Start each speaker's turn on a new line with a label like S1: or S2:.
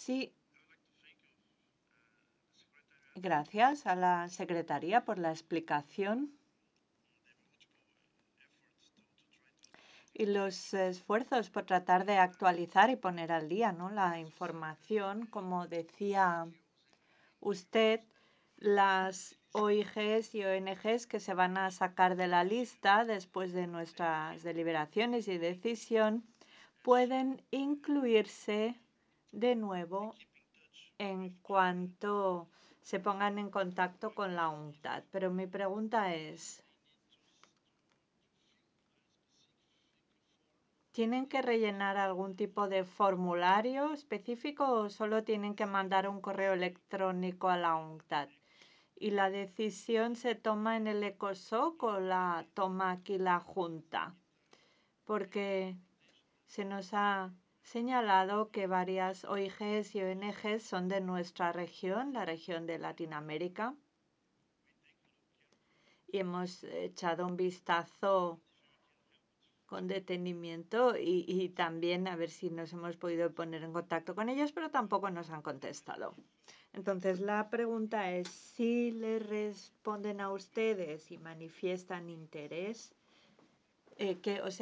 S1: Sí, gracias a la Secretaría por la explicación y los esfuerzos por tratar de actualizar y poner al día, ¿no?, la información. Como decía usted, las OIGs y ONGs que se van a sacar de la lista después de nuestras deliberaciones y decisión pueden incluirse de nuevo en cuanto se pongan en contacto con la UNCTAD. Pero mi pregunta es, ¿tienen que rellenar algún tipo de formulario específico o solo tienen que mandar un correo electrónico a la UNCTAD? ¿Y la decisión se toma en el ECOSOC o la toma aquí la Junta? Porque se nos ha señalado que varias OIGs y ONGs son de nuestra región, la región de Latinoamérica, y hemos echado un vistazo con detenimiento y también a ver si nos hemos podido poner en contacto con ellos, pero tampoco nos han contestado. Entonces la pregunta es si les responden a ustedes y manifiestan interés, o sea,